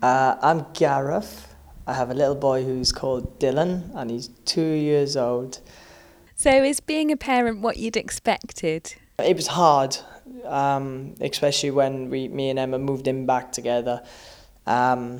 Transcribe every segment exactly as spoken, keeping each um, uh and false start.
Uh, I'm Gareth. I have a little boy who's called Dylan, and he's two years old. So, is being a parent what you'd expected? It was hard, um, especially when we, me and Emma moved in back together. Um,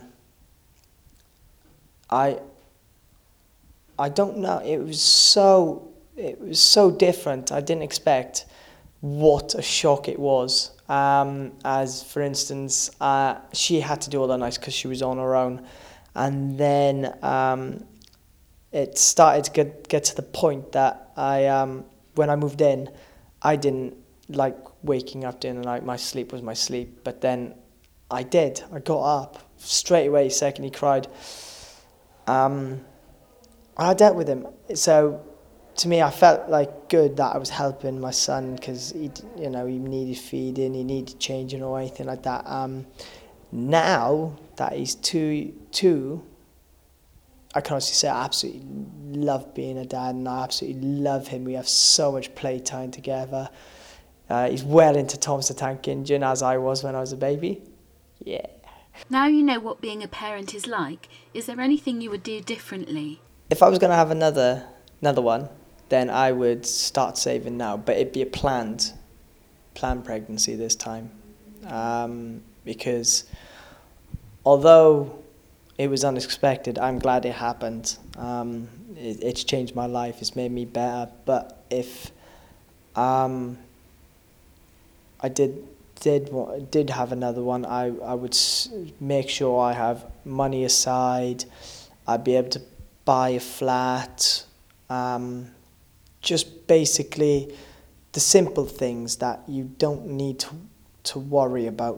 I, I don't know. It was so, it was so different. I didn't expect what a shock it was. Um, as for instance, uh, she had to do all the nights because she was on her own, and then um, it started to get get to the point that I um when I moved in, I didn't like waking up during the night. My sleep was my sleep, but then I did. I got up straight away. Second he cried, um, I dealt with him. So to me, I felt like good that I was helping my son because he, you know, he needed feeding, he needed changing or anything like that. Um, now that he's two, two. I can honestly say I absolutely love being a dad, and I absolutely love him. We have so much playtime together. Uh, he's well into Thomas the Tank Engine, as I was when I was a baby. Yeah. Now you know what being a parent is like, is there anything you would do differently? If I was going to have another another one, then I would start saving now, but it'd be a planned, planned pregnancy this time. Um, because although it was unexpected, I'm glad it happened. Um, it, it's changed my life. It's made me better. But if um, I did did wa- did have another one, I I would s- make sure I have money aside. I'd be able to buy a flat. Um, just basically the simple things that you don't need to to worry about